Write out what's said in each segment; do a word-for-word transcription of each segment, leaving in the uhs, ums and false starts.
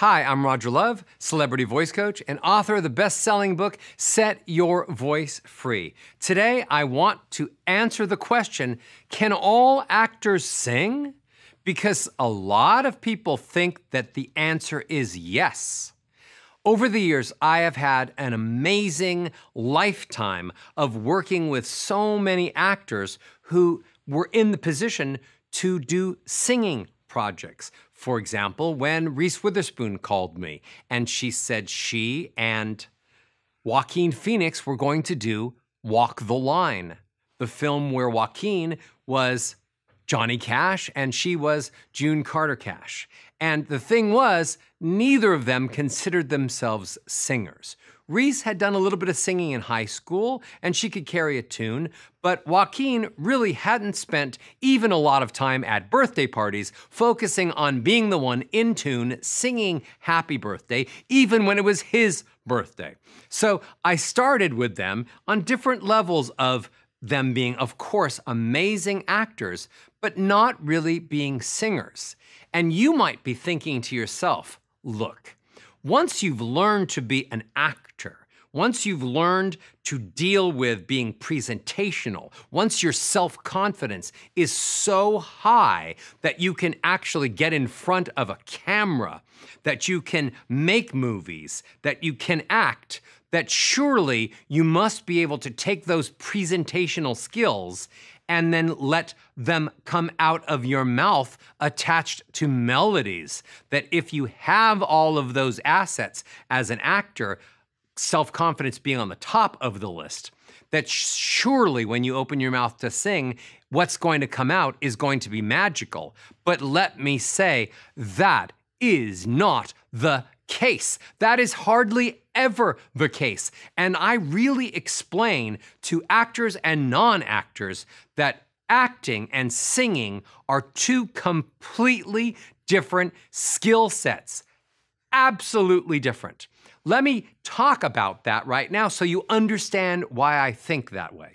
Hi, I'm Roger Love, celebrity voice coach and author of the best-selling book, Set Your Voice Free. Today, I want to answer the question, can all actors sing? Because a lot of people think that the answer is yes. Over the years, I have had an amazing lifetime of working with so many actors who were in the position to do singing projects. For example, when Reese Witherspoon called me and she said she and Joaquin Phoenix were going to do Walk the Line, the film where Joaquin was Johnny Cash and she was June Carter Cash. And the thing was, neither of them considered themselves singers. Reese had done a little bit of singing in high school and she could carry a tune, but Joaquin really hadn't spent even a lot of time at birthday parties focusing on being the one in tune, singing happy birthday, even when it was his birthday. So I started with them on different levels of them being, of course, amazing actors, but not really being singers. And you might be thinking to yourself, look, once you've learned to be an actor, once you've learned to deal with being presentational, once your self-confidence is so high that you can actually get in front of a camera, that you can make movies, that you can act, that surely you must be able to take those presentational skills and then let them come out of your mouth attached to melodies. That if you have all of those assets as an actor, self-confidence being on the top of the list, that surely when you open your mouth to sing, what's going to come out is going to be magical. But let me say, that is not the case. That is hardly ever the case. And I really explain to actors and non-actors that acting and singing are two completely different skill sets. Absolutely different. Let me talk about that right now so you understand why I think that way.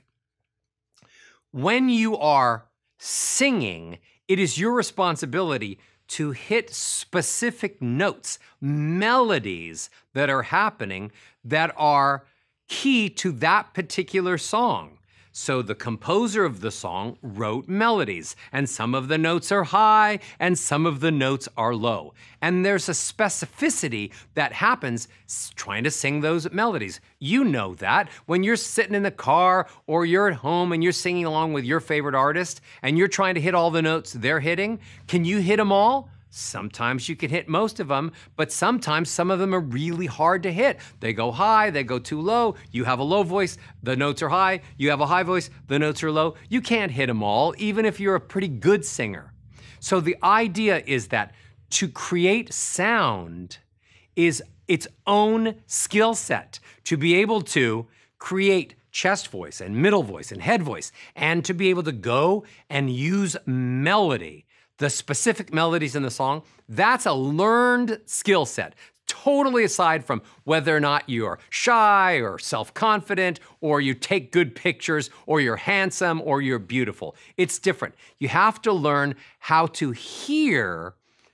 When you are singing, it is your responsibility to hit specific notes, melodies that are happening that are key to that particular song. So the composer of the song wrote melodies, and some of the notes are high and some of the notes are low. And there's a specificity that happens trying to sing those melodies. You know that when you're sitting in the car or you're at home and you're singing along with your favorite artist and you're trying to hit all the notes they're hitting, can you hit them all? Sometimes you can hit most of them, but sometimes some of them are really hard to hit. They go high, they go too low. You have a low voice, the notes are high. You have a high voice, the notes are low. You can't hit them all, even if you're a pretty good singer. So the idea is that to create sound is its own skill set. To be able to create chest voice and middle voice and head voice, and to be able to go and use melody, the specific melodies in the song, that's a learned skill set, totally aside from whether or not you're shy or self-confident or you take good pictures or you're handsome or you're beautiful. It's different. You have to learn how to hear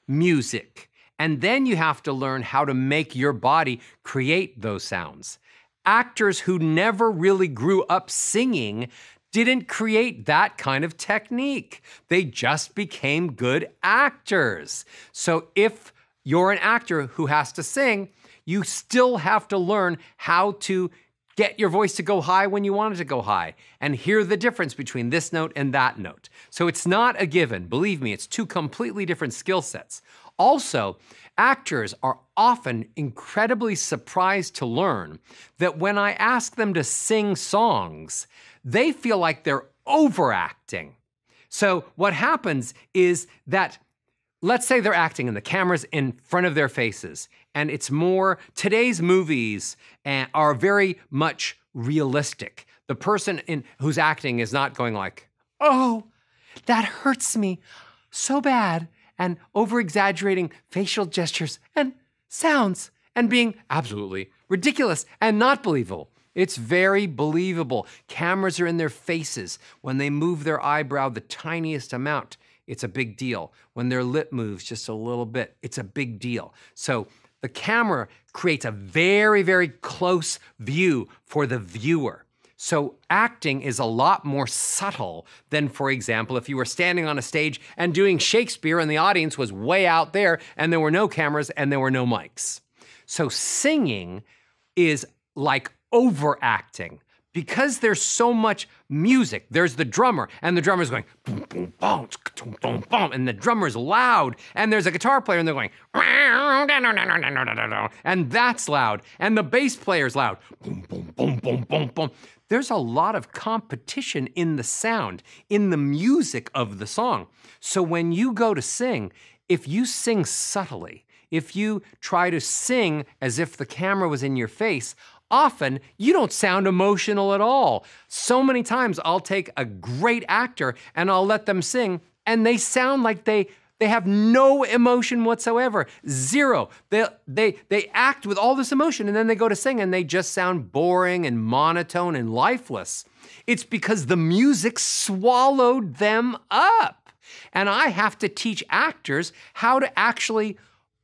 music, and then you have to learn how to make your body create those sounds. Actors who never really grew up singing didn't create that kind of technique. They just became good actors. So if you're an actor who has to sing, you still have to learn how to get your voice to go high when you want it to go high and hear the difference between this note and that note. So it's not a given. Believe me, it's two completely different skill sets. Also, actors are often incredibly surprised to learn that when I ask them to sing songs, they feel like they're overacting. So what happens is that, let's say they're acting and the camera's in front of their faces, and it's more, today's movies are very much realistic. The person in, who's acting is not going like, oh, that hurts me so bad, and over-exaggerating facial gestures and sounds and being absolutely ridiculous and not believable. It's very believable. Cameras are in their faces. When they move their eyebrow the tiniest amount, it's a big deal. When their lip moves just a little bit, it's a big deal. So the camera creates a very, very close view for the viewer. So acting is a lot more subtle than, for example, if you were standing on a stage and doing Shakespeare and the audience was way out there and there were no cameras and there were no mics. So singing is like overacting. Because there's so much music, there's the drummer, and the drummer's going boom, boom, boom, boom, boom, boom, and the drummer's loud, and there's a guitar player, and they're going, and that's loud, and the bass player's loud, boom, boom, boom, boom, boom, boom. There's a lot of competition in the sound, in the music of the song. So when you go to sing, if you sing subtly, if you try to sing as if the camera was in your face, often you don't sound emotional at all. So many times I'll take a great actor and I'll let them sing and they sound like they they have no emotion whatsoever. Zero. They, they, they act with all this emotion and then they go to sing and they just sound boring and monotone and lifeless. It's because the music swallowed them up. And I have to teach actors how to actually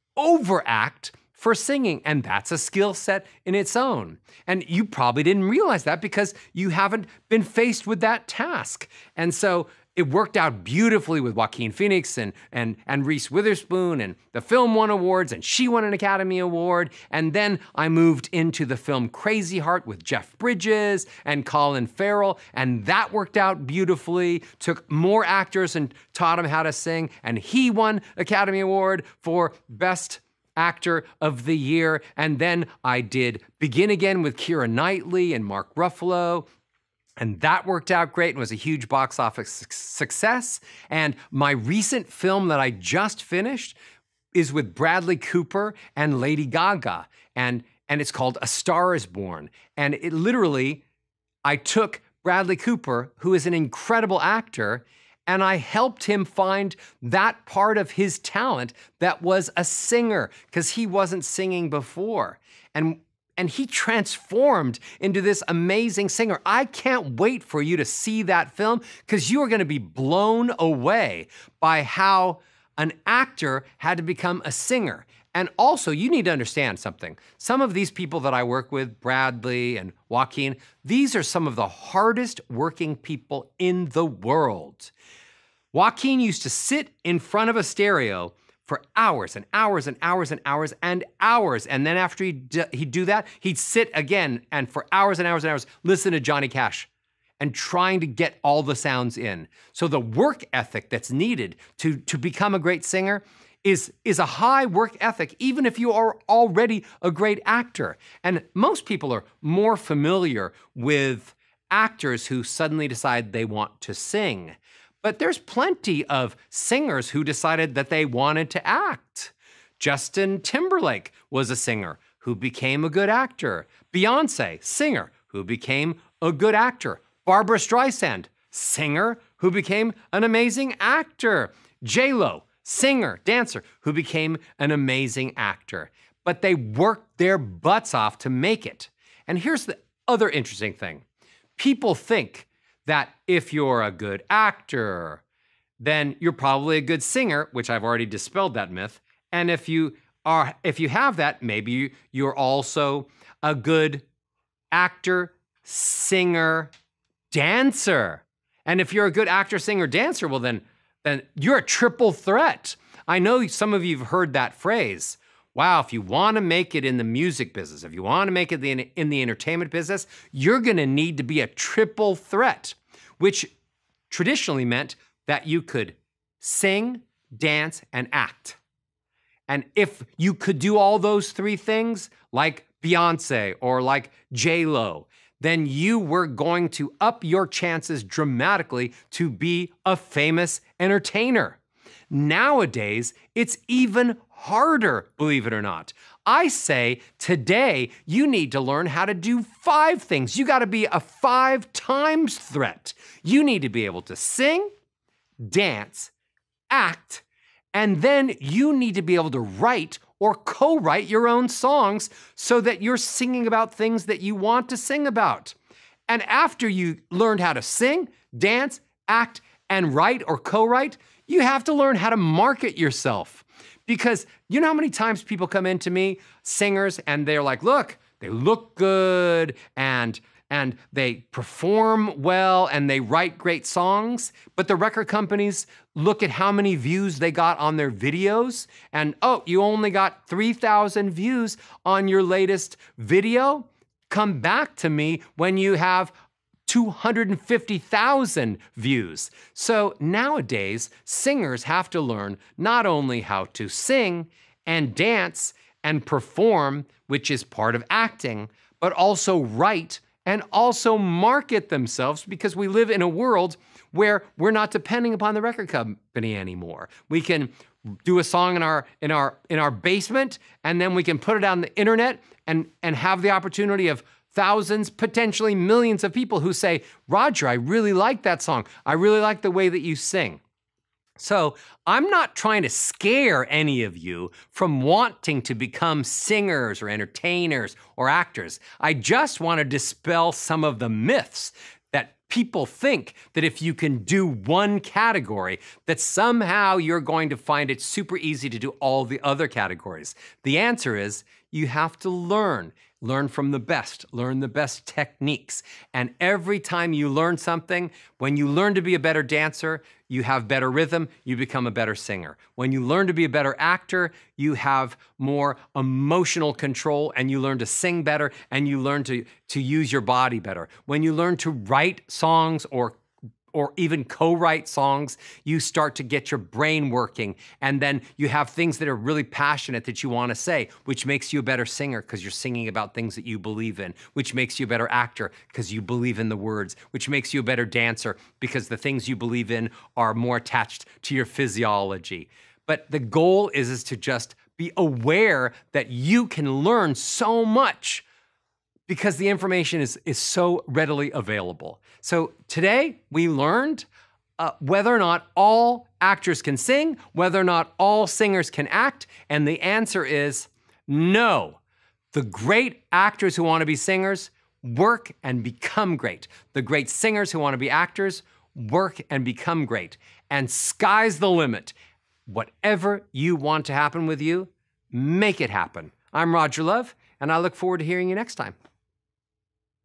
overact for singing, and that's a skill set in its own. And you probably didn't realize that because you haven't been faced with that task. And so it worked out beautifully with Joaquin Phoenix and, and, and Reese Witherspoon, and the film won awards, and she won an Academy Award. And then I moved into the film Crazy Heart with Jeff Bridges and Colin Farrell, and that worked out beautifully, took more actors and taught them how to sing, and he won Academy Award for Best Actor of the Year. And then I did Begin Again with Keira Knightley and Mark Ruffalo, and that worked out great and was a huge box office success. And my recent film that I just finished is with Bradley Cooper and Lady Gaga, and, and it's called A Star is Born. And it literally, I took Bradley Cooper, who is an incredible actor, and I helped him find that part of his talent that was a singer, because he wasn't singing before. And, and he transformed into this amazing singer. I can't wait for you to see that film, because you are gonna be blown away by how an actor had to become a singer. And also, you need to understand something. Some of these people that I work with, Bradley and Joaquin, these are some of the hardest working people in the world. Joaquin used to sit in front of a stereo for hours and hours and hours and hours and hours. And then after he'd, d- he'd do that, he'd sit again and for hours and hours and hours, listen to Johnny Cash and trying to get all the sounds in. So the work ethic that's needed to, to become a great singer is, is a high work ethic, even if you are already a great actor. And most people are more familiar with actors who suddenly decide they want to sing. But there's plenty of singers who decided that they wanted to act. Justin Timberlake was a singer who became a good actor. Beyoncé, singer, who became a good actor. Barbra Streisand, singer, who became an amazing actor. J Lo, singer, dancer, who became an amazing actor. But they worked their butts off to make it. And here's the other interesting thing. People think that if you're a good actor, then you're probably a good singer, which I've already dispelled that myth. And if you are, if you have that, maybe you're also a good actor, singer, dancer. And if you're a good actor, singer, dancer, well then, then you're a triple threat. I know some of you have heard that phrase. Wow, if you want to make it in the music business, if you want to make it in, in the entertainment business, you're going to need to be a triple threat, which traditionally meant that you could sing, dance, and act. And if you could do all those three things, like Beyoncé or like J Lo, then you were going to up your chances dramatically to be a famous entertainer. Nowadays, it's even harder, believe it or not. I say today you need to learn how to do five things. You got to be a five times threat. You need to be able to sing, dance, act, and then you need to be able to write or co-write your own songs so that you're singing about things that you want to sing about. And after you learned how to sing, dance, act, and write or co-write, You have to learn how to market yourself. Because you know how many times people come into me, singers, and they're like, look, they look good, and and they perform well, and they write great songs, but the record companies look at how many views they got on their videos, and oh, you only got three thousand views on your latest video? Come back to me when you have two hundred fifty thousand views. So nowadays, singers have to learn not only how to sing and dance and perform, which is part of acting, but also write and also market themselves, because we live in a world where we're not depending upon the record company anymore. We can do a song in our in our in our basement, and then we can put it on the internet and and have the opportunity of thousands, potentially millions of people who say, Roger, I really like that song. I really like the way that you sing. So I'm not trying to scare any of you from wanting to become singers or entertainers or actors. I just want to dispel some of the myths that people think that if you can do one category, that somehow you're going to find it super easy to do all the other categories. The answer is you have to learn. Learn from the best, learn the best techniques. And every time you learn something, when you learn to be a better dancer, you have better rhythm, you become a better singer. When you learn to be a better actor, you have more emotional control, and you learn to sing better, and you learn to, to use your body better. When you learn to write songs or or even co-write songs, you start to get your brain working, and then you have things that are really passionate that you want to say, which makes you a better singer because you're singing about things that you believe in, which makes you a better actor because you believe in the words, which makes you a better dancer because the things you believe in are more attached to your physiology. But the goal is, is to just be aware that you can learn so much because the information is, is so readily available. So today we learned uh, whether or not all actors can sing, whether or not all singers can act, and the answer is no. The great actors who want to be singers work and become great. The great singers who want to be actors work and become great. And sky's the limit. Whatever you want to happen with you, make it happen. I'm Roger Love, and I look forward to hearing you next time.